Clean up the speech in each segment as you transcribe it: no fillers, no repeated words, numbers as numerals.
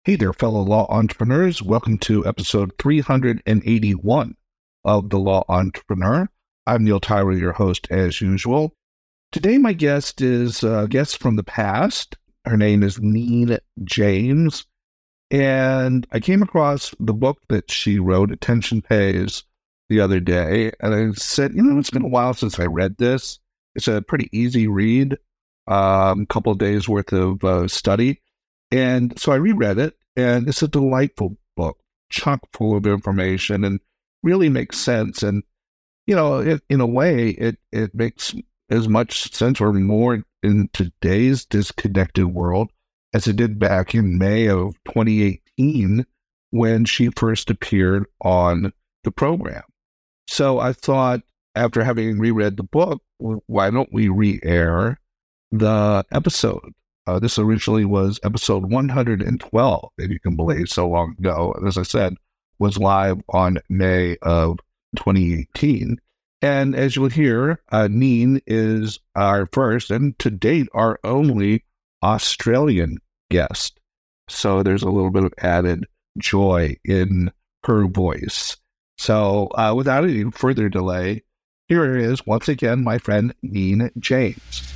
Hey there, fellow law entrepreneurs. Welcome to episode 381 of The Law Entrepreneur. I'm Neil Tyra, your host, as usual. Today, my guest is a guest from the past. Her name is Neen James. And I came across the book that she wrote, Attention Pays, the other day. And I said, it's been a while since I read this. It's a pretty easy read, a couple of days worth of study. And so I reread it, and it's a delightful book, chock full of information, and really makes sense. And, in a way, it makes as much sense or more in today's disconnected world as it did back in May of 2018 when she first appeared on the program. So I thought, after having reread the book, why don't we re-air the episode? This originally was episode 112, if you can believe, so long ago. As I said, was live on May of 2018. And as you'll hear, Neen is our first and to date our only Australian guest. So there's a little bit of added joy in her voice. So without any further delay, here it is once again, my friend Neen James.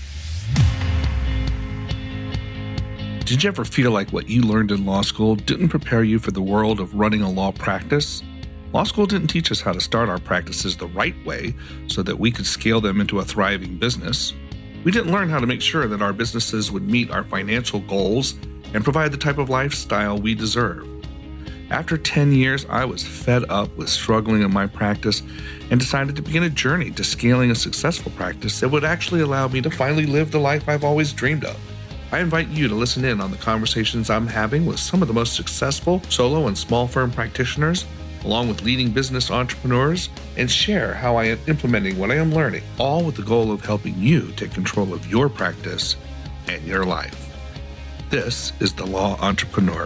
Did you ever feel like what you learned in law school didn't prepare you for the world of running a law practice? Law school didn't teach us how to start our practices the right way so that we could scale them into a thriving business. We didn't learn how to make sure that our businesses would meet our financial goals and provide the type of lifestyle we deserve. After 10 years, I was fed up with struggling in my practice and decided to begin a journey to scaling a successful practice that would actually allow me to finally live the life I've always dreamed of. I invite you to listen in on the conversations I'm having with some of the most successful solo and small firm practitioners, along with leading business entrepreneurs, and share how I am implementing what I am learning, all with the goal of helping you take control of your practice and your life. This is The Law Entrepreneur.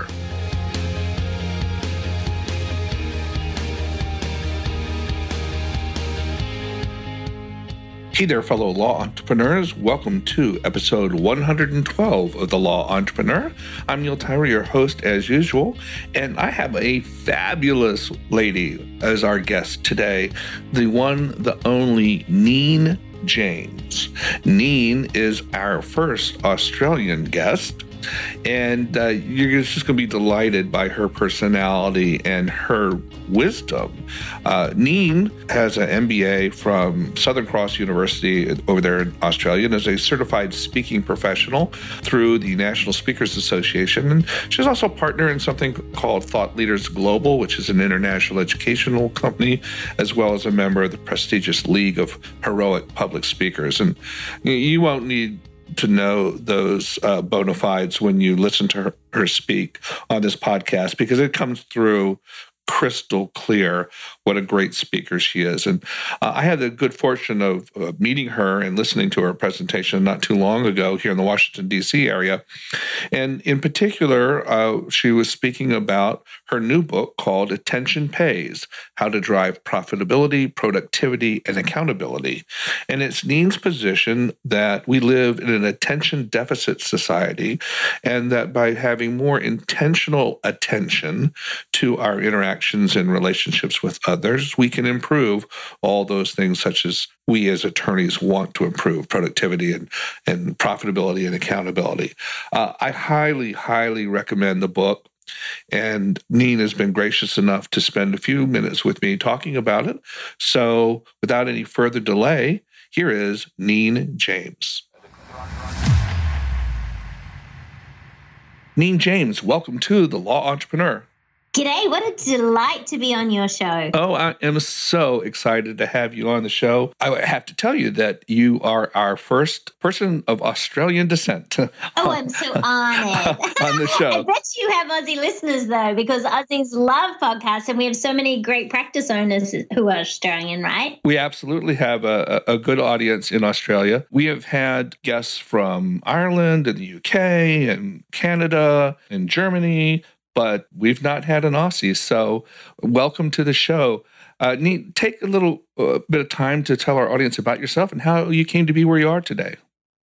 Hey there, fellow law entrepreneurs. Welcome to episode 112 of The Law Entrepreneur. I'm Neil Tyra, your host as usual, and I have a fabulous lady as our guest today, the one, the only Neen James. Neen is our first Australian guest, and you're just going to be delighted by her personality and her wisdom. Neen has an MBA from Southern Cross University over there in Australia and is a certified speaking professional through the National Speakers Association. And she's also a partner in something called Thought Leaders Global, which is an international educational company, as well as a member of the prestigious League of Heroic Public Speakers. And you won't need to know those bona fides when you listen to her speak on this podcast, because it comes through crystal clear what a great speaker she is. And I had the good fortune of meeting her and listening to her presentation not too long ago here in the Washington, D.C. area. And in particular, she was speaking about her new book called Attention Pays, How to Drive Profitability, Productivity, and Accountability. And it's Neen's position that we live in an attention deficit society, and that by having more intentional attention to our interactions and relationships with others, we can improve all those things such as we as attorneys want to improve: productivity and profitability and accountability. I highly, highly recommend the book. And Neen has been gracious enough to spend a few minutes with me talking about it. So without any further delay, here is Neen James. Neen James, welcome to The Law Entrepreneur. G'day, what a delight to be on your show. Oh, I am so excited to have you on the show. I have to tell you that you are our first person of Australian descent. Oh, I'm so honored. On the show. I bet you have Aussie listeners, though, because Aussies love podcasts, and we have so many great practice owners who are Australian, right? We absolutely have a good audience in Australia. We have had guests from Ireland and the UK and Canada and Germany, but we've not had an Aussie. So welcome to the show. Neen, take a little bit of time to tell our audience about yourself and how you came to be where you are today.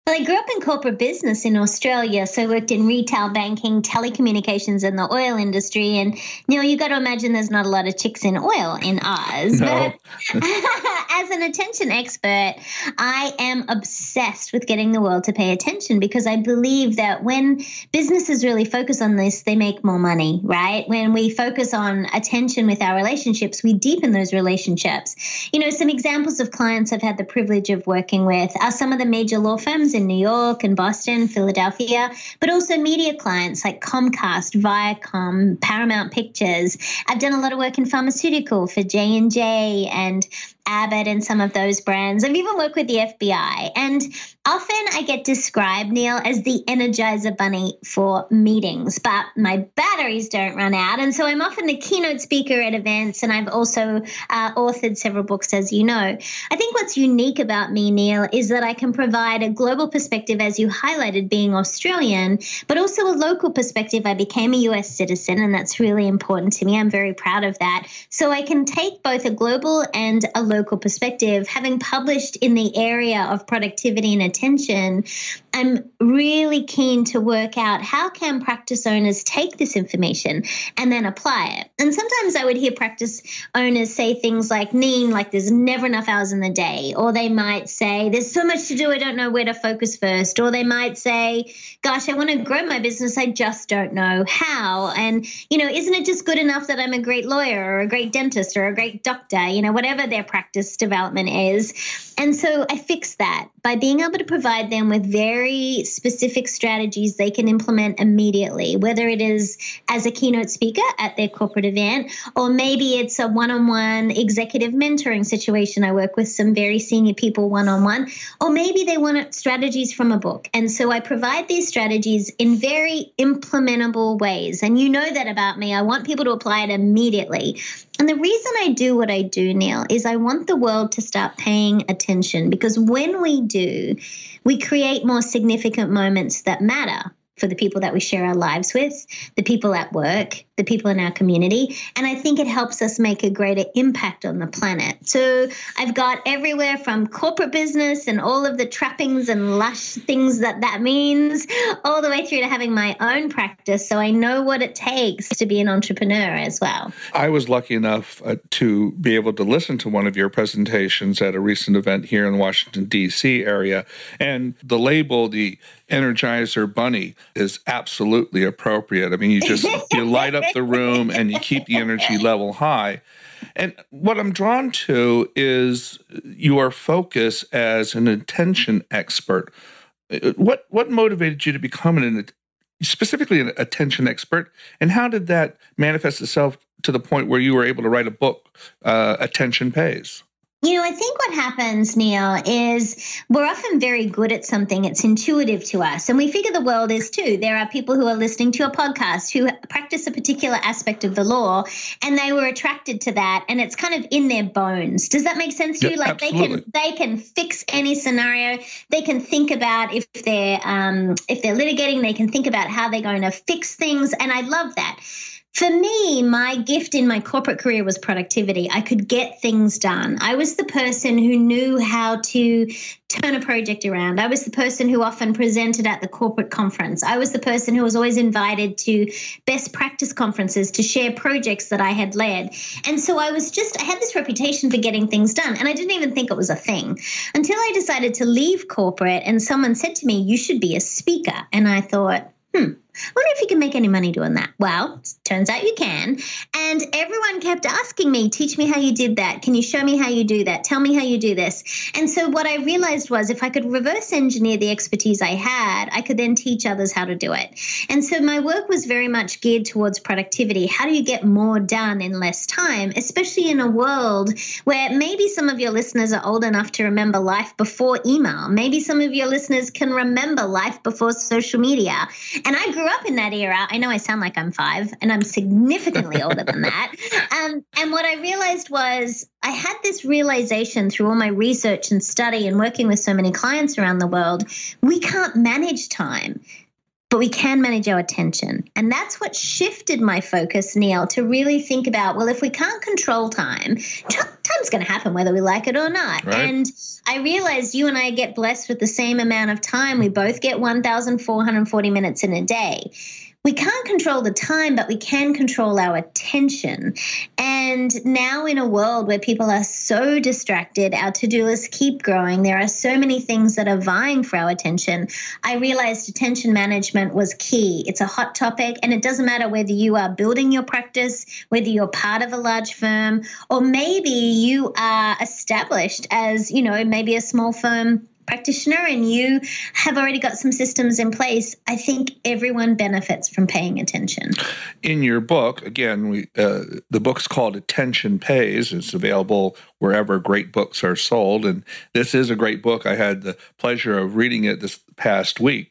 Well, I grew up in corporate business in Australia, so I worked in retail banking, telecommunications, and the oil industry. And Neil, you got to imagine there's not a lot of chicks in oil in Oz. No. But as an attention expert, I am obsessed with getting the world to pay attention because I believe that when businesses really focus on this, they make more money, right? When we focus on attention with our relationships, we deepen those relationships. You know, some examples of clients I've had the privilege of working with are some of the major law firms in New York and Boston, Philadelphia, but also media clients like Comcast, Viacom, Paramount Pictures. I've done a lot of work in pharmaceutical for J&J and Abbott and some of those brands. I've even worked with the FBI. And often I get described, Neil, as the Energizer Bunny for meetings, but my batteries don't run out. And so I'm often a keynote speaker at events, and I've also authored several books, as you know. I think what's unique about me, Neil, is that I can provide a global perspective, as you highlighted, being Australian, but also a local perspective. I became a US citizen, and that's really important to me. I'm very proud of that. So I can take both a global and a local perspective. Having published in the area of productivity and attention, I'm really keen to work out how can practice owners take this information and then apply it. And sometimes I would hear practice owners say things like, Neen, like there's never enough hours in the day. Or they might say, there's so much to do, I don't know where to focus first. Or they might say, gosh, I want to grow my business, I just don't know how. And, you know, isn't it just good enough that I'm a great lawyer or a great dentist or a great doctor, you know, whatever their practice development is. And so I fix that by being able to provide them with very specific strategies they can implement immediately, whether it is as a keynote speaker at their corporate event, or maybe it's a one-on-one executive mentoring situation. I work with some very senior people one-on-one, or maybe they want strategies from a book. And so I provide these strategies in very implementable ways. And you know that about me. I want people to apply it immediately. And the reason I do what I do, Neil, is I want the world to start paying attention, because when we do, we create more significant moments that matter for the people that we share our lives with, the people at work, the people in our community. And I think it helps us make a greater impact on the planet. So I've got everywhere from corporate business and all of the trappings and lush things that means, all the way through to having my own practice. So I know what it takes to be an entrepreneur as well. I was lucky enough to be able to listen to one of your presentations at a recent event here in the Washington, D.C. area. And the label, the Energizer Bunny, is absolutely appropriate. I mean, you light up the room and you keep the energy level high. And what I'm drawn to is your focus as an attention expert. What motivated you to become specifically an attention expert, and how did that manifest itself to the point where you were able to write a book, Attention Pays? You know, I think what happens, Neil, is we're often very good at something. It's intuitive to us. And we figure the world is too. There are people who are listening to a podcast who practice a particular aspect of the law, and they were attracted to that, and it's kind of in their bones. Does that make sense to you? Like absolutely. they can fix any scenario. They can think about if they're litigating, they can think about how they're going to fix things. And I love that. For me, my gift in my corporate career was productivity. I could get things done. I was the person who knew how to turn a project around. I was the person who often presented at the corporate conference. I was the person who was always invited to best practice conferences to share projects that I had led. And so I had this reputation for getting things done. And I didn't even think it was a thing until I decided to leave corporate, and someone said to me, you should be a speaker. And I thought, I wonder if you can make any money doing that. Well, turns out you can. And everyone kept asking me, teach me how you did that. Can you show me how you do that? Tell me how you do this. And so what I realized was if I could reverse engineer the expertise I had, I could then teach others how to do it. And so my work was very much geared towards productivity. How do you get more done in less time, especially in a world where maybe some of your listeners are old enough to remember life before email. Maybe some of your listeners can remember life before social media. And I grew up in that era. I know I sound like I'm 5, and I'm significantly older than that. And what I realized was I had this realization through all my research and study and working with so many clients around the world, we can't manage time. but we can manage our attention. And that's what shifted my focus, Neil, to really think about, well, if we can't control time, time's going to happen whether we like it or not. Right. And I realized you and I get blessed with the same amount of time. We both get 1,440 minutes in a day. We can't control the time, but we can control our attention. And now in a world where people are so distracted, our to-do lists keep growing. There are so many things that are vying for our attention. I realized attention management was key. It's a hot topic, and it doesn't matter whether you are building your practice, whether you're part of a large firm, or maybe you are established as, maybe a small firm practitioner and you have already got some systems in place. I think everyone benefits from paying attention. In your book, again, the book's called Attention Pays. It's available wherever great books are sold. And this is a great book. I had the pleasure of reading it this past week.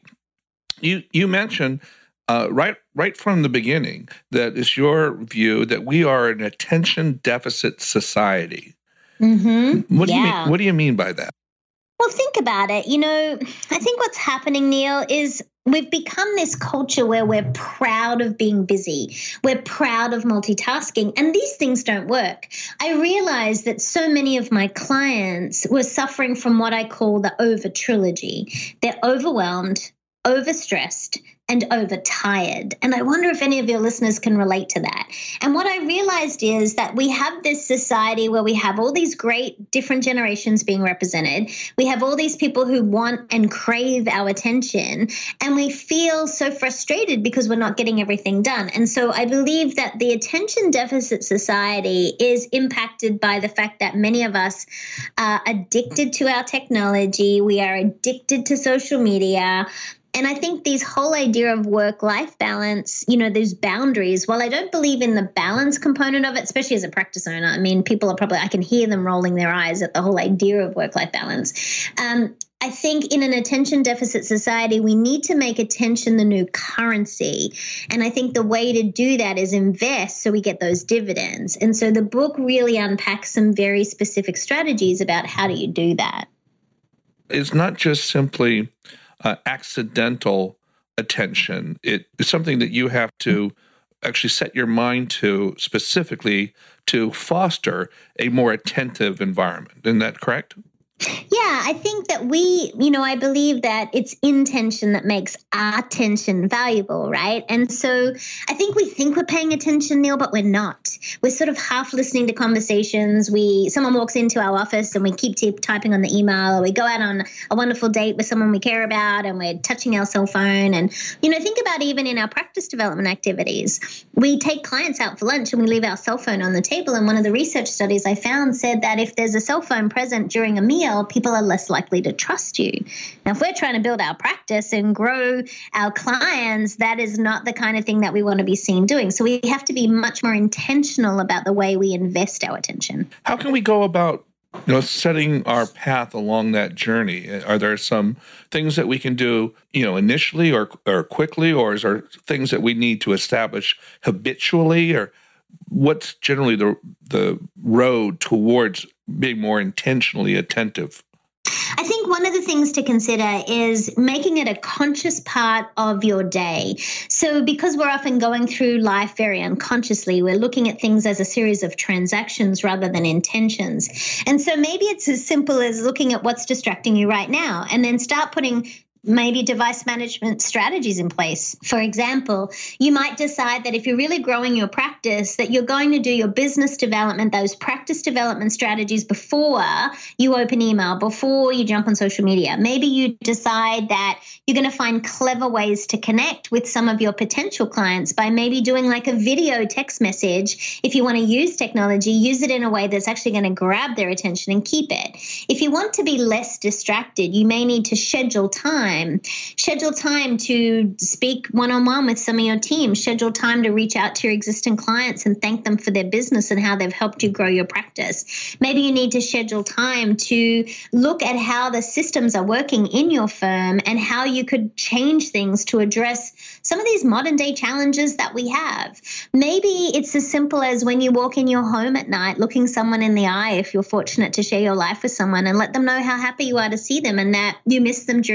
You mentioned right from the beginning that it's your view that we are an attention deficit society. Mm-hmm. What do you mean by that? Well, think about it. I think what's happening, Neil, is we've become this culture where we're proud of being busy. We're proud of multitasking, and these things don't work. I realized that so many of my clients were suffering from what I call the over trilogy. They're overwhelmed, overstressed, and overtired. And I wonder if any of your listeners can relate to that. And what I realized is that we have this society where we have all these great different generations being represented. We have all these people who want and crave our attention, and we feel so frustrated because we're not getting everything done. And so I believe that the attention deficit society is impacted by the fact that many of us are addicted to our technology. We are addicted to social media. And I think this whole idea of work-life balance, those boundaries, while I don't believe in the balance component of it, especially as a practice owner, I mean, people are I can hear them rolling their eyes at the whole idea of work-life balance. I think in an attention deficit society, we need to make attention the new currency. And I think the way to do that is invest so we get those dividends. And so the book really unpacks some very specific strategies about how do you do that. It's not just simply accidental attention. It's something that you have to actually set your mind to specifically to foster a more attentive environment. Isn't that correct? Yeah, I think that I believe that it's intention that makes attention valuable, right? And so I think we think we're paying attention, Neil, but we're not. We're sort of half listening to conversations. Someone walks into our office and we keep typing on the email, or we go out on a wonderful date with someone we care about and we're touching our cell phone. And, think about even in our practice development activities, we take clients out for lunch and we leave our cell phone on the table. And one of the research studies I found said that if there's a cell phone present during a meal, people are less likely to trust you. Now, if we're trying to build our practice and grow our clients, that is not the kind of thing that we want to be seen doing. So we have to be much more intentional about the way we invest our attention. How can we go about setting our path along that journey? Are there some things that we can do, initially or quickly, or is there things that we need to establish habitually, or what's generally the road towards being more intentionally attentive? I think one of the things to consider is making it a conscious part of your day. So because we're often going through life very unconsciously, we're looking at things as a series of transactions rather than intentions. And so maybe it's as simple as looking at what's distracting you right now and then start putting maybe device management strategies in place. For example, you might decide that if you're really growing your practice, that you're going to do your business development, those practice development strategies before you open email, before you jump on social media. Maybe you decide that you're going to find clever ways to connect with some of your potential clients by maybe doing like a video text message. If you want to use technology, use it in a way that's actually going to grab their attention and keep it. If you want to be less distracted, you may need to schedule time to speak one-on-one with some of your team, schedule time to reach out to your existing clients and thank them for their business and how they've helped you grow your practice. Maybe you need to schedule time to look at how the systems are working in your firm and how you could change things to address some of these modern day challenges that we have. Maybe it's as simple as when you walk in your home at night, looking someone in the eye, if you're fortunate to share your life with someone, and let them know how happy you are to see them and that you miss them during the day.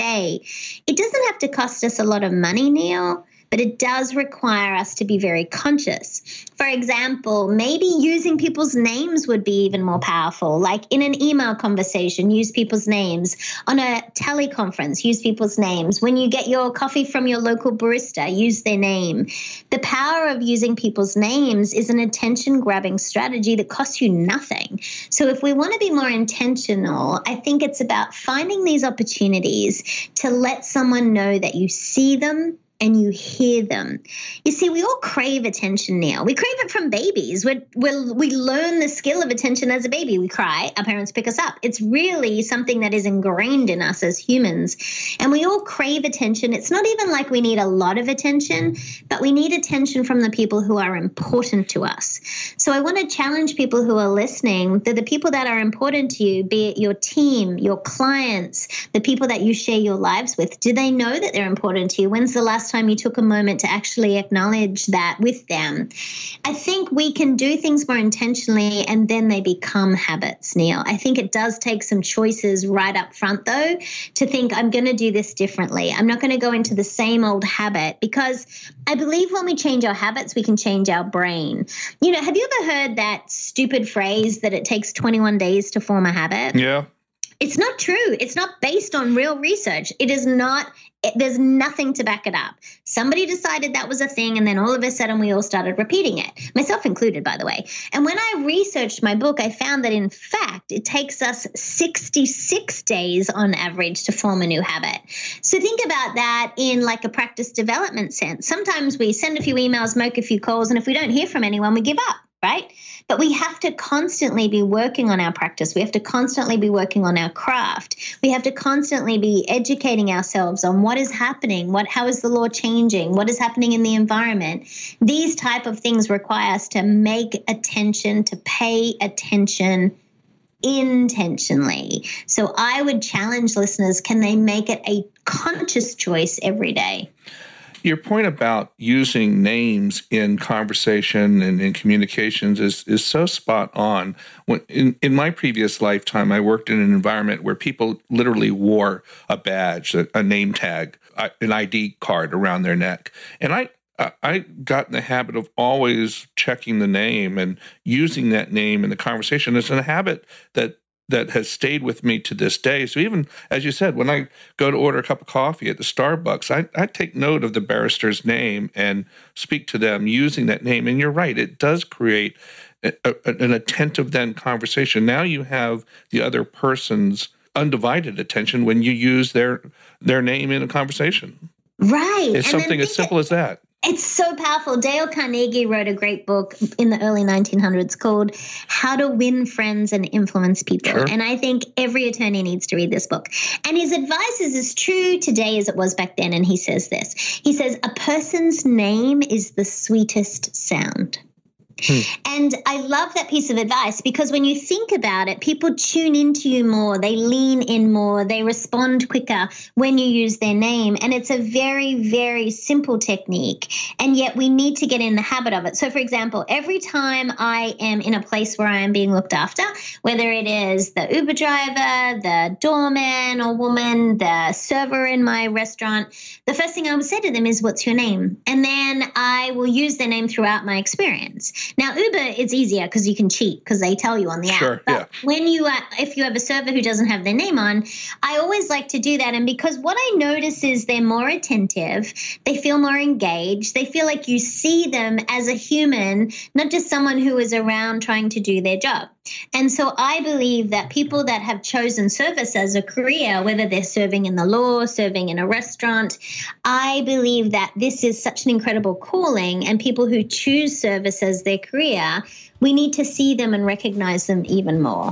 day. It doesn't have to cost us a lot of money, Neil, but it does require us to be very conscious. For example, maybe using people's names would be even more powerful. Like in an email conversation, use people's names. On a teleconference, use people's names. When you get your coffee from your local barista, use their name. The power of using people's names is an attention-grabbing strategy that costs you nothing. So if we want to be more intentional, I think it's about finding these opportunities to let someone know that you see them and you hear them. You see, we all crave attention now. We crave it from babies. We learn the skill of attention as a baby. We cry, our parents pick us up. It's really something that is ingrained in us as humans. And we all crave attention. It's not even like we need a lot of attention, but we need attention from the people who are important to us. So I want to challenge people who are listening that the people that are important to you, be it your team, your clients, the people that you share your lives with, do they know that they're important to you? When's the last time you took a moment to actually acknowledge that with them? I think we can do things more intentionally and then they become habits, Neil. I think it does take some choices right up front, though, to think I'm going to do this differently. I'm not going to go into the same old habit, because I believe when we change our habits, we can change our brain. You know, have you ever heard that stupid phrase that it takes 21 days to form a habit? Yeah. It's not true. It's not based on real research. It is not. There's nothing to back it up. Somebody decided that was a thing, and then all of a sudden we all started repeating it, myself included, by the way. And when I researched my book, I found that, in fact, it takes us 66 days on average to form a new habit. So think about that in like a practice development sense. Sometimes we send a few emails, make a few calls, and if we don't hear from anyone, we give up, right? But we have to constantly be working on our practice. We have to constantly be working on our craft. We have to constantly be educating ourselves on what is happening, how is the law changing, what is happening in the environment. These type of things require us to make attention, to pay attention intentionally. So I would challenge listeners, can they make it a conscious choice every day? Your point about using names in conversation and in communications is so spot on. When, in my previous lifetime, I worked in an environment where people literally wore a badge, a name tag, an ID card around their neck. And I got in the habit of always checking the name and using that name in the conversation. It's a habit that has stayed with me to this day. So even, as you said, when I go to order a cup of coffee at the Starbucks, I take note of the barrister's name and speak to them using that name. And you're right, it does create an attentive then conversation. Now you have the other person's undivided attention when you use their name in a conversation. Right. It's something as simple as that. It's so powerful. Dale Carnegie wrote a great book in the early 1900s called How to Win Friends and Influence People. Sure. And I think every attorney needs to read this book. And his advice is as true today as it was back then. And he says this. He says, a person's name is the sweetest sound. And I love that piece of advice, because when you think about it, people tune into you more, they lean in more, they respond quicker when you use their name. And it's a very, very simple technique. And yet we need to get in the habit of it. So, for example, every time I am in a place where I am being looked after, whether it is the Uber driver, the doorman or woman, the server in my restaurant, the first thing I will say to them is, what's your name? And then I will use their name throughout my experience. Now, Uber, it's easier because you can cheat because they tell you on the app. Sure, but when if you have a server who doesn't have their name on, I always like to do that. And because what I notice is they're more attentive, they feel more engaged, they feel like you see them as a human, not just someone who is around trying to do their job. And so I believe that people that have chosen service as a career, whether they're serving in the law, serving in a restaurant, I believe that this is such an incredible calling, and people who choose service as their career, we need to see them and recognize them even more.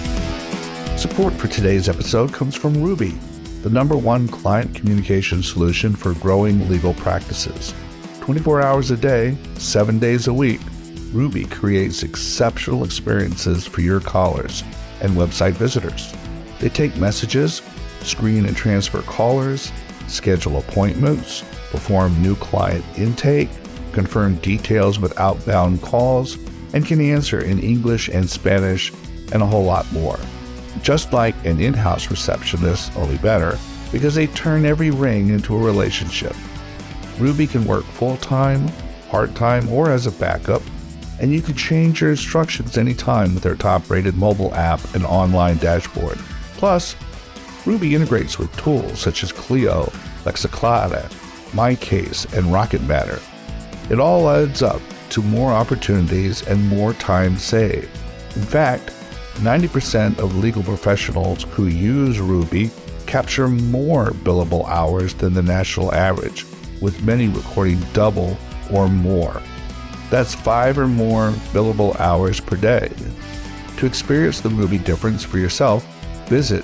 Support for today's episode comes from Ruby, the #1 client communication solution for growing legal practices. 24 hours a day, 7 days a week, Ruby creates exceptional experiences for your callers and website visitors. They take messages, screen and transfer callers, schedule appointments, perform new client intake, confirm details with outbound calls, and can answer in English and Spanish and a whole lot more. Just like an in-house receptionist, only better, because they turn every ring into a relationship. Ruby can work full-time, part-time, or as a backup, and you can change your instructions anytime with their top-rated mobile app and online dashboard. Plus, Ruby integrates with tools such as Clio, Lexiclata, MyCase, and Rocket Matter. It all adds up to more opportunities and more time saved. In fact, 90% of legal professionals who use Ruby capture more billable hours than the national average, with many recording double or more. That's 5 or more billable hours per day. To experience the Ruby difference for yourself, visit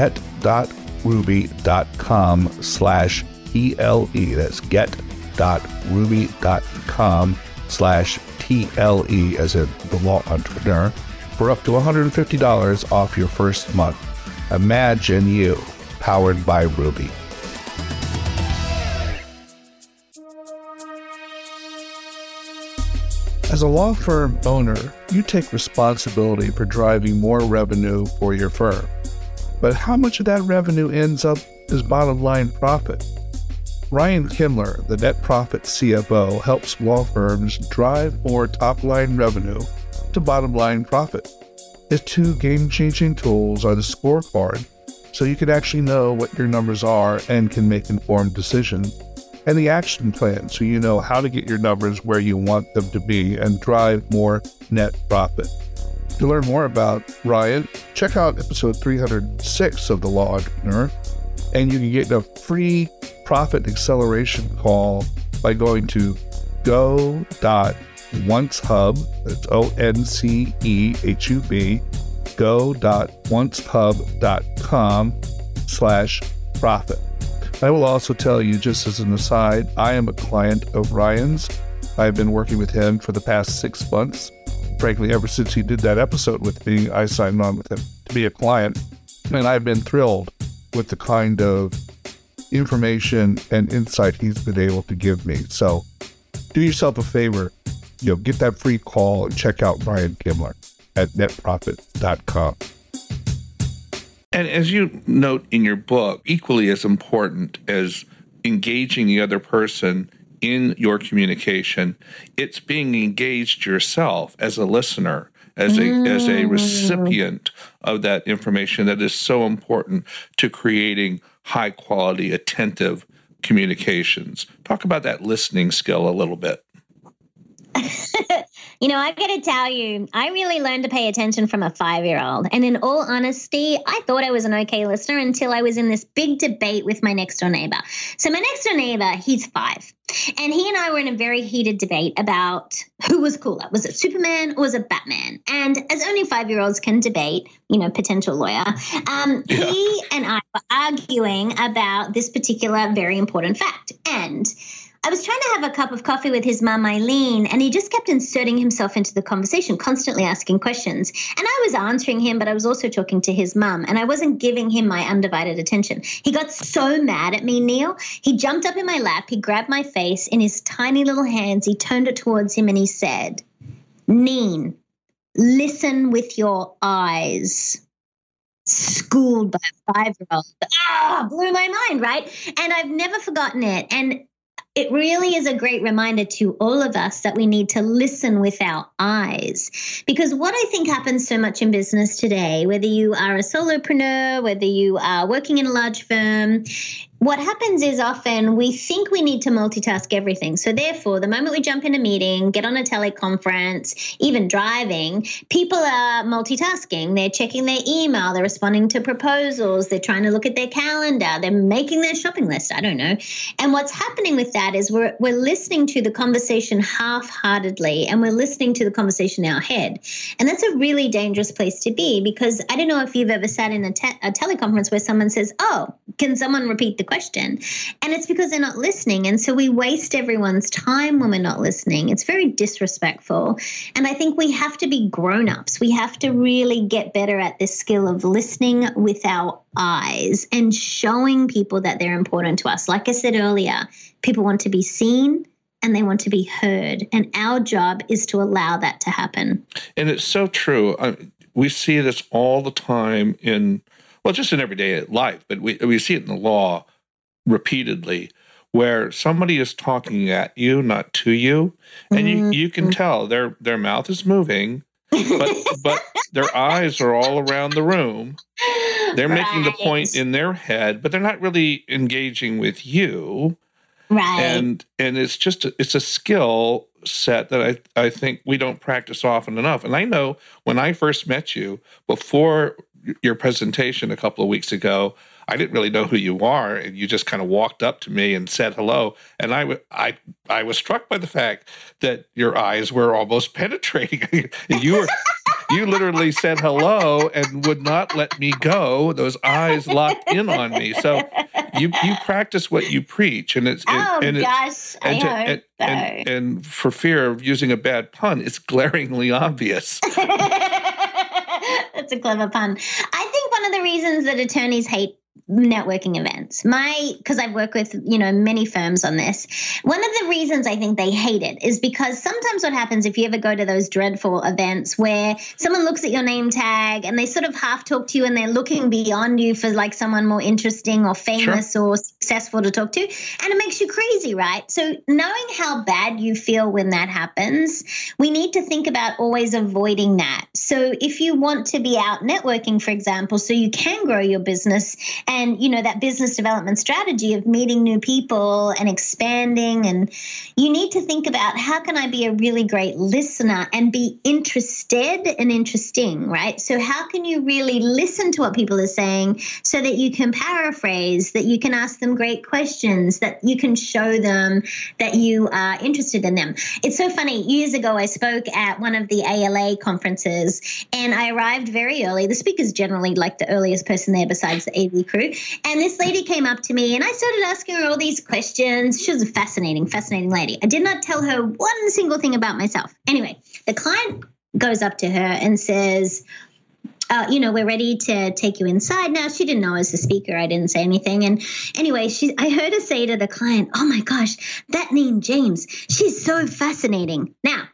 get.ruby.com/TLE. That's get.ruby.com/TLE, as in the law entrepreneur, for up to $150 off your first month. Imagine you, powered by Ruby. As a law firm owner, you take responsibility for driving more revenue for your firm. But how much of that revenue ends up as bottom line profit? Ryan Kimler, the Net Profit CFO, helps law firms drive more top-line revenue to bottom-line profit. His 2 game-changing tools are the scorecard, so you can actually know what your numbers are and can make informed decisions, and the action plan, so you know how to get your numbers where you want them to be and drive more net profit. To learn more about Ryan, check out episode 306 of The Law Entrepreneur, and you can get a free profit acceleration call by going to go.oncehub, that's ONCEHUB, go.oncehub.com/profit. I will also tell you, just as an aside, I am a client of Ryan's. I've been working with him for the past 6 months. Frankly, ever since he did that episode with me, I signed on with him to be a client, and I've been thrilled with the kind of information and insight he's been able to give me. So do yourself a favor, get that free call and check out Ryan Kimler at netprofit.com. And as you note in your book, equally as important as engaging the other person in your communication, it's being engaged yourself as a listener, as a recipient of that information that is so important to creating high quality, attentive communications. Talk about that listening skill a little bit. I got to tell you, I really learned to pay attention from a 5-year-old. And in all honesty, I thought I was an okay listener until I was in this big debate with my next door neighbor. So my next door neighbor, he's 5. And he and I were in a very heated debate about who was cooler. Was it Superman or was it Batman? And as only 5-year-olds can debate, potential lawyer, he and I were arguing about this particular very important fact. And I was trying to have a cup of coffee with his mum, Eileen, and he just kept inserting himself into the conversation, constantly asking questions. And I was answering him, but I was also talking to his mum, and I wasn't giving him my undivided attention. He got so mad at me, Neil. He jumped up in my lap. He grabbed my face in his tiny little hands. He turned it towards him, and he said, "Neen, listen with your eyes." Schooled by a 5-year-old. Blew my mind, right? And I've never forgotten it. And it really is a great reminder to all of us that we need to listen with our eyes. Because what I think happens so much in business today, whether you are a solopreneur, whether you are working in a large firm, what happens is often we think we need to multitask everything. So therefore, the moment we jump in a meeting, get on a teleconference, even driving, people are multitasking. They're checking their email. They're responding to proposals. They're trying to look at their calendar. They're making their shopping list. I don't know. And what's happening with that is we're listening to the conversation half-heartedly, and we're listening to the conversation in our head. And that's a really dangerous place to be, because I don't know if you've ever sat in a teleconference where someone says, "Oh, can someone repeat the question?" And it's because they're not listening. And so we waste everyone's time when we're not listening. It's very disrespectful. And I think we have to be grown-ups. We have to really get better at this skill of listening with our eyes and showing people that they're important to us. Like I said earlier, people want to be seen and they want to be heard. And our job is to allow that to happen. And it's so true. We see this all the time in well, just in everyday life, but we see it in the law repeatedly, where somebody is talking at you, not to you, and you can tell their mouth is moving, but their eyes are all around the room. They're making the point in their head, but they're not really engaging with you. Right. And it's a skill set that I think we don't practice often enough. And I know when I first met you before your presentation a couple of weeks ago, I didn't really know who you are, and you just kind of walked up to me and said hello. And I was struck by the fact that your eyes were almost penetrating. You literally said hello and would not let me go. Those eyes locked in on me. So you practice what you preach, and and for fear of using a bad pun, it's glaringly obvious. That's a clever pun. I think one of the reasons that attorneys hate networking events, because I've worked with, many firms on this. One of the reasons I think they hate it is because sometimes what happens if you ever go to those dreadful events where someone looks at your name tag and they sort of half talk to you and they're looking beyond you for like someone more interesting or famous or successful to talk to, and it makes you crazy, right? So knowing how bad you feel when that happens, we need to think about always avoiding that. So if you want to be out networking, for example, so you can grow your business, and, that business development strategy of meeting new people and expanding, and you need to think about how can I be a really great listener and be interested and interesting, right? So how can you really listen to what people are saying so that you can paraphrase, that you can ask them great questions, that you can show them that you are interested in them. It's so funny. Years ago, I spoke at one of the ALA conferences, and I arrived very early. The speaker's generally like the earliest person there besides the AV crew. And this lady came up to me and I started asking her all these questions. She was a fascinating lady. I did not tell her one single thing about myself. Anyway, the client goes up to her and says, we're ready to take you inside now. She didn't know I was the speaker. I didn't say anything. And anyway, I heard her say to the client, oh my gosh, that name James, she's so fascinating. Now,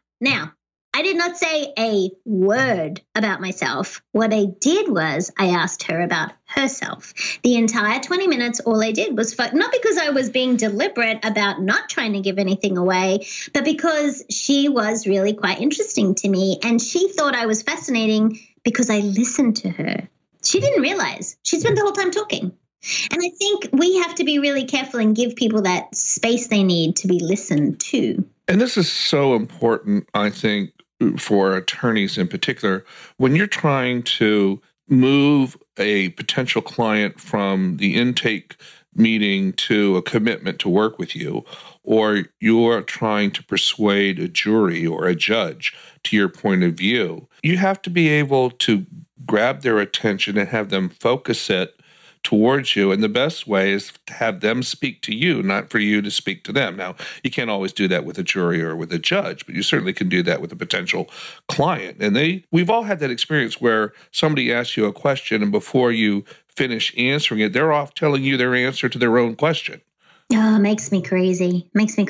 I did not say a word about myself. What I did was I asked her about herself. The entire 20 minutes, all I did was not because I was being deliberate about not trying to give anything away, but because she was really quite interesting to me. And she thought I was fascinating because I listened to her. She didn't realize. She spent the whole time talking. And I think we have to be really careful and give people that space they need to be listened to. And this is so important, I think, for attorneys in particular, when you're trying to move a potential client from the intake meeting to a commitment to work with you, or you're trying to persuade a jury or a judge to your point of view, you have to be able to grab their attention and have them focus it towards you. And the best way is to have them speak to you, not for you to speak to them. Now, you can't always do that with a jury or with a judge, but you certainly can do that with a potential client. And we've all had that experience where somebody asks you a question and before you finish answering it, they're off telling you their answer to their own question. Oh, it makes me crazy.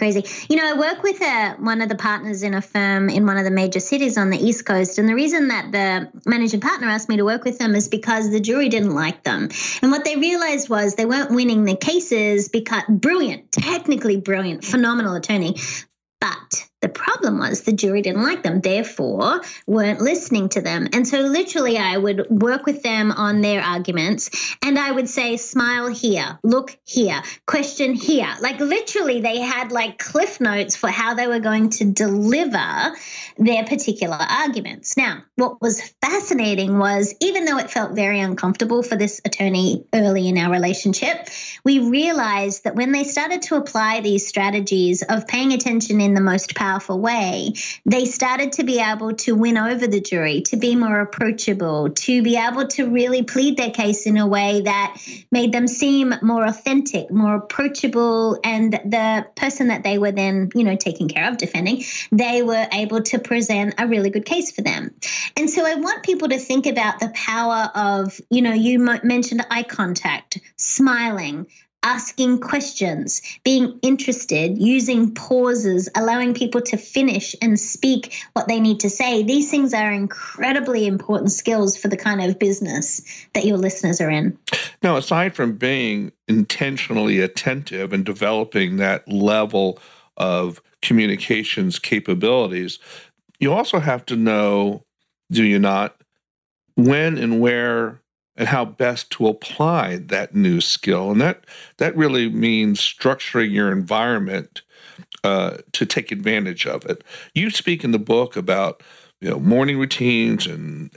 I work with one of the partners in a firm in one of the major cities on the East Coast. And the reason that the managing partner asked me to work with them is because the jury didn't like them. And what they realized was they weren't winning the cases because technically brilliant, phenomenal attorney. But the problem was the jury didn't like them, therefore weren't listening to them. And so literally I would work with them on their arguments and I would say, smile here, look here, question here. Like literally they had like cliff notes for how they were going to deliver their particular arguments. Now, what was fascinating was even though it felt very uncomfortable for this attorney early in our relationship, we realized that when they started to apply these strategies of paying attention in the most powerful way, they started to be able to win over the jury, to be more approachable, to be able to really plead their case in a way that made them seem more authentic, more approachable, and the person that they were then, taking care of, defending, they were able to present a really good case for them. And so I want people to think about the power of, you mentioned eye contact, smiling, asking questions, being interested, using pauses, allowing people to finish and speak what they need to say. These things are incredibly important skills for the kind of business that your listeners are in. Now, aside from being intentionally attentive and developing that level of communications capabilities, you also have to know, do you not, when and where and how best to apply that new skill. And that really means structuring your environment to take advantage of it. You speak in the book about morning routines and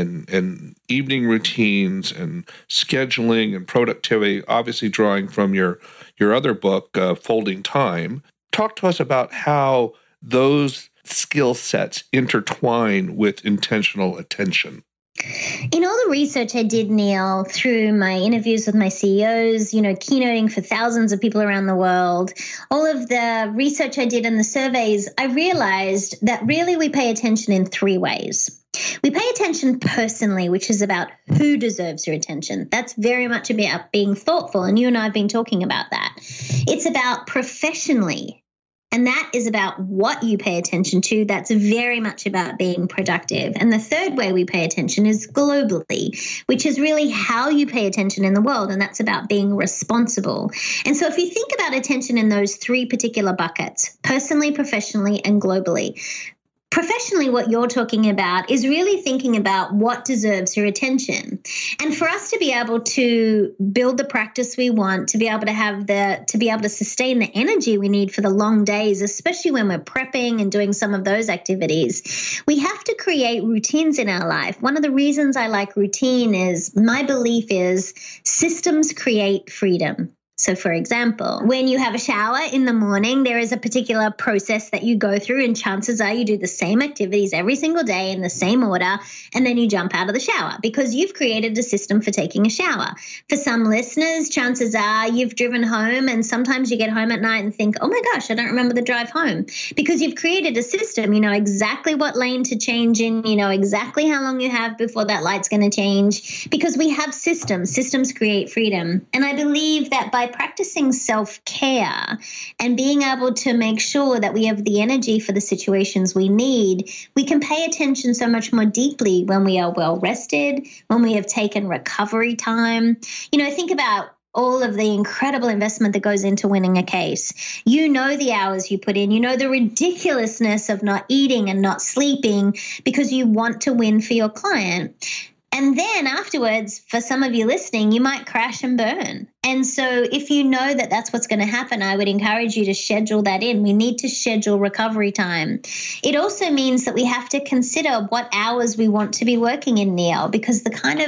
evening routines and scheduling and productivity, obviously drawing from your other book, Folding Time. Talk to us about how those skill sets intertwine with intentional attention. In all the research I did, Neil, through my interviews with my CEOs, keynoting for thousands of people around the world, all of the research I did and the surveys, I realized that really we pay attention in three ways. We pay attention personally, which is about who deserves your attention. That's very much about being thoughtful, and you and I have been talking about that. It's about professionally. And that is about what you pay attention to. That's very much about being productive. And the third way we pay attention is globally, which is really how you pay attention in the world. And that's about being responsible. And so if you think about attention in those three particular buckets, personally, professionally, and globally, professionally, what you're talking about is really thinking about what deserves your attention. And for us to be able to build the practice we want, to be able to sustain the energy we need for the long days, especially when we're prepping and doing some of those activities, we have to create routines in our life. One of the reasons I like routine is my belief is systems create freedom. So, for example, when you have a shower in the morning, there is a particular process that you go through, and chances are you do the same activities every single day in the same order, and then you jump out of the shower because you've created a system for taking a shower. For some listeners, chances are you've driven home, and sometimes you get home at night and think, oh my gosh, I don't remember the drive home, because you've created a system. You know exactly what lane to change in, you know exactly how long you have before that light's going to change, because we have systems. Systems create freedom. And I believe that by practicing self-care and being able to make sure that we have the energy for the situations we need, we can pay attention so much more deeply when we are well rested, when we have taken recovery time. Think about all of the incredible investment that goes into winning a case. You know the hours you put in. You know the ridiculousness of not eating and not sleeping because you want to win for your client. And then afterwards, for some of you listening, you might crash and burn. And so if you know that that's what's going to happen, I would encourage you to schedule that in. We need to schedule recovery time. It also means that we have to consider what hours we want to be working in, Neil, because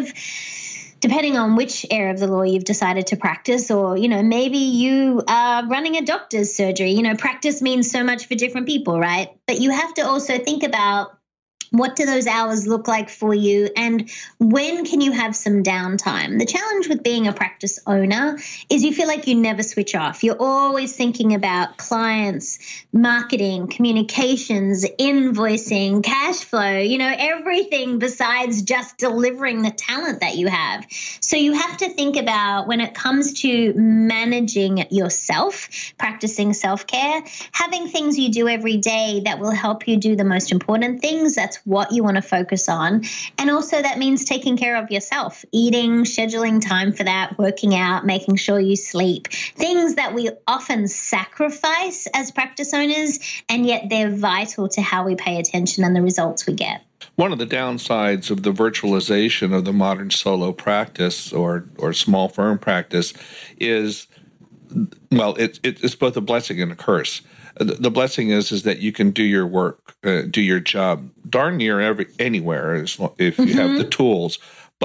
depending on which area of the law you've decided to practice, or, maybe you are running a doctor's surgery. Practice means so much for different people, right? But you have to also think about, what do those hours look like for you, and when can you have some downtime? The challenge with being a practice owner is you feel like you never switch off. You're always thinking about clients, marketing, communications, invoicing, cash flow, everything besides just delivering the talent that you have. So you have to think about, when it comes to managing yourself, practicing self-care, having things you do every day that will help you do the most important things. That's what you want to focus on. And also that means taking care of yourself, eating, scheduling time for that, working out, making sure you sleep, things that we often sacrifice as practice owners, and yet they're vital to how we pay attention and the results we get. One of the downsides of the virtualization of the modern solo practice or small firm practice is, well, it's both a blessing and a curse. The blessing is that you can do your work, do your job darn near anywhere if you have the tools,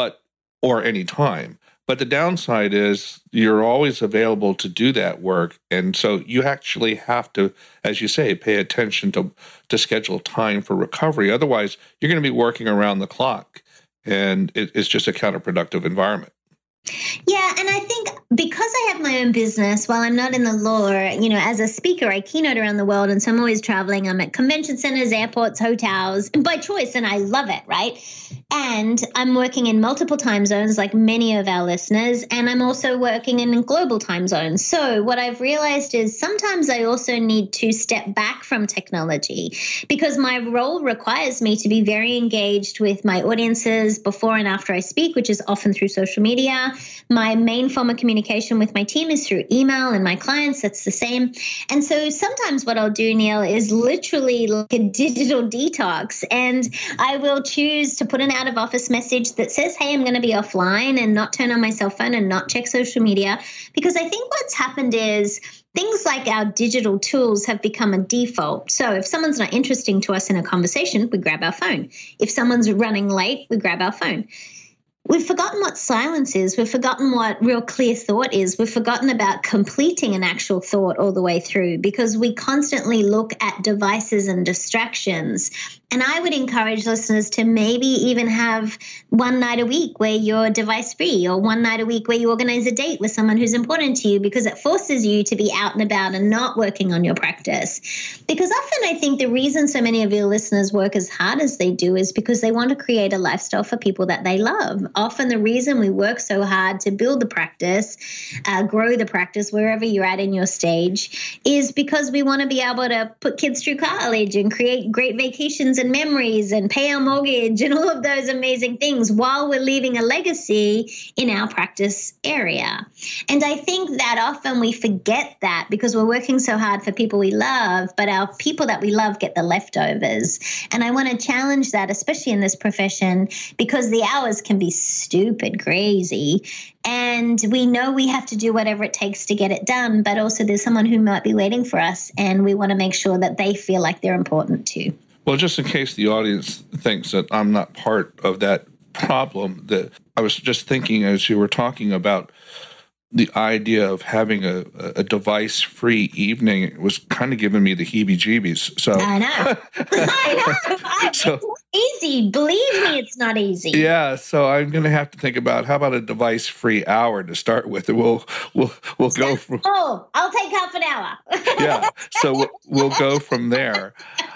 or any time. But the downside is you're always available to do that work, and so you actually have to, as you say, pay attention to schedule time for recovery. Otherwise, you're going to be working around the clock, and it's just a counterproductive environment. Yeah, and I think because I have my own business, while I'm not in the law, as a speaker, I keynote around the world. And so I'm always traveling. I'm at convention centers, airports, hotels, by choice. And I love it, right? And I'm working in multiple time zones, like many of our listeners. And I'm also working in global time zones. So what I've realized is sometimes I also need to step back from technology because my role requires me to be very engaged with my audiences before and after I speak, which is often through social media. My main form of communication with my team is through email, and my clients, that's the same. And so sometimes what I'll do, Neil, is literally like a digital detox. And I will choose to put an out of office message that says, hey, I'm going to be offline and not turn on my cell phone and not check social media. Because I think what's happened is things like our digital tools have become a default. So if someone's not interesting to us in a conversation, we grab our phone. If someone's running late, we grab our phone. We've forgotten what silence is. We've forgotten what real clear thought is. We've forgotten about completing an actual thought all the way through because we constantly look at devices and distractions. And I would encourage listeners to maybe even have one night a week where you're device free, or one night a week where you organize a date with someone who's important to you, because it forces you to be out and about and not working on your practice. Because often I think the reason so many of your listeners work as hard as they do is because they want to create a lifestyle for people that they love. Often the reason we work so hard to build the practice, grow the practice wherever you're at in your stage, is because we want to be able to put kids through college and create great vacations and memories and pay our mortgage and all of those amazing things while we're leaving a legacy in our practice area. And I think that often we forget that because we're working so hard for people we love, but our people that we love get the leftovers. And I want to challenge that, especially in this profession, because the hours can be stupid crazy. And we know we have to do whatever it takes to get it done, but also there's someone who might be waiting for us, and we want to make sure that they feel like they're important too. Well, just in case the audience thinks that I'm not part of that problem, that I was just thinking as you were talking about the idea of having a device-free evening, it was kind of giving me the heebie-jeebies. So I know. It's not easy. Believe me, it's not easy. Yeah, so I'm going to have to think about how about a device-free hour to start with, and we'll go from. Oh, I'll take half an hour. Yeah, so we'll go from there.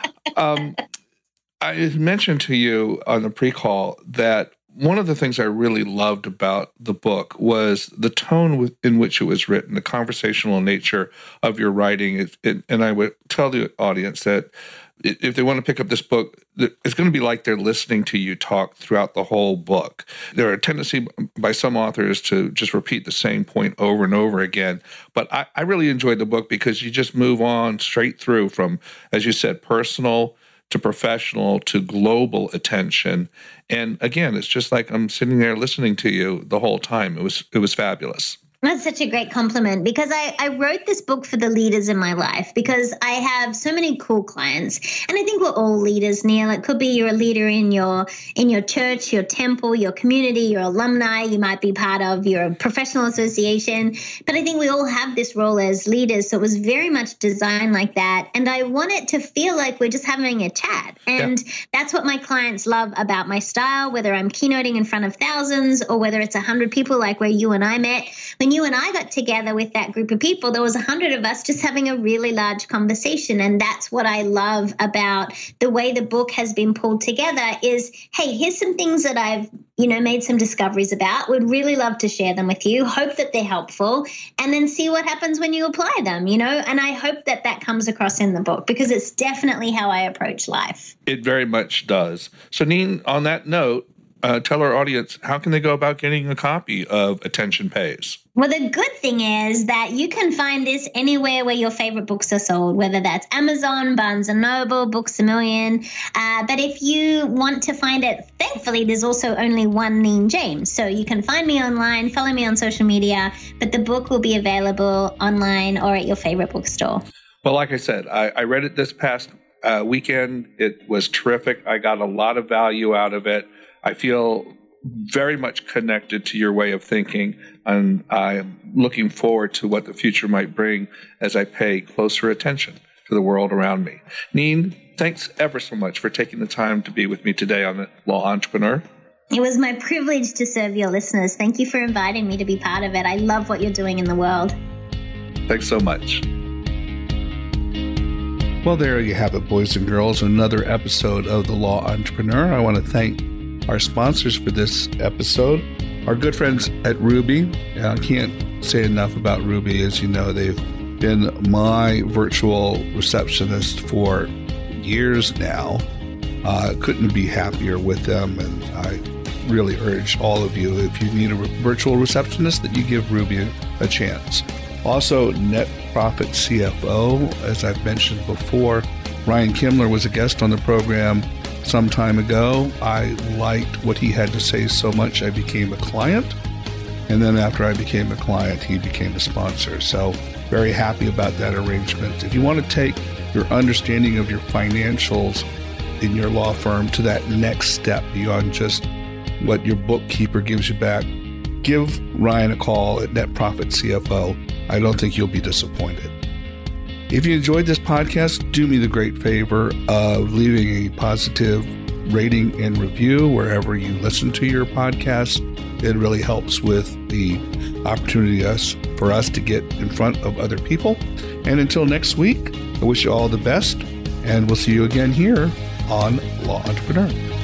I mentioned to you on the pre-call that one of the things I really loved about the book was the tone in which it was written, the conversational nature of your writing. And I would tell the audience that if they want to pick up this book, it's going to be like they're listening to you talk throughout the whole book. There are a tendency by some authors to just repeat the same point over and over again. But I really enjoyed the book because you just move on straight through from, as you said, personal to professional to global attention. And again, it's just like I'm sitting there listening to you the whole time. It was fabulous. That's such a great compliment, because I wrote this book for the leaders in my life, because I have so many cool clients, and I think we're all leaders, Neil. It could be you're a leader in your church, your temple, your community, your alumni. You might be part of your professional association, but I think we all have this role as leaders. So it was very much designed like that, and I want it to feel like we're just having a chat, and that's what my clients love about my style. Whether I'm keynoting in front of thousands or whether it's 100 people, like where you and I met. When you and I got together with that group of people, there was 100 of us just having a really large conversation. And that's what I love about the way the book has been pulled together is, hey, here's some things that I've, made some discoveries about. Would really love to share them with you. Hope that they're helpful, and then see what happens when you apply them, And I hope that that comes across in the book, because it's definitely how I approach life. It very much does. So, Neen, on that note, tell our audience, how can they go about getting a copy of Attention Pays? Well, the good thing is that you can find this anywhere where your favorite books are sold, whether that's Amazon, Barnes & Noble, Books A Million. But if you want to find it, thankfully, there's also only one Neen James. So you can find me online, follow me on social media, but the book will be available online or at your favorite bookstore. Well, like I said, I read it this past weekend. It was terrific. I got a lot of value out of it. I feel very much connected to your way of thinking, and I'm looking forward to what the future might bring as I pay closer attention to the world around me. Neen, thanks ever so much for taking the time to be with me today on The Law Entrepreneur. It was my privilege to serve your listeners. Thank you for inviting me to be part of it. I love what you're doing in the world. Thanks so much. Well, there you have it, boys and girls. Another episode of The Law Entrepreneur. I want to thank our sponsors for this episode. Our good friends at Ruby. I can't say enough about Ruby. As you know, they've been my virtual receptionist for years now. Couldn't be happier with them, and I really urge all of you, if you need a virtual receptionist, that you give Ruby a chance. Also, Net Profit CFO, as I've mentioned before, Ryan Kimler was a guest on the program some time ago. I liked what he had to say so much, I became a client. And then after I became a client, he became a sponsor. So very happy about that arrangement. If you want to take your understanding of your financials in your law firm to that next step beyond just what your bookkeeper gives you back, give Ryan a call at Net Profit CFO. I don't think you'll be disappointed. If you enjoyed this podcast, do me the great favor of leaving a positive rating and review wherever you listen to your podcast. It really helps with the opportunity for us to get in front of other people. And until next week, I wish you all the best, and we'll see you again here on Law Entrepreneur.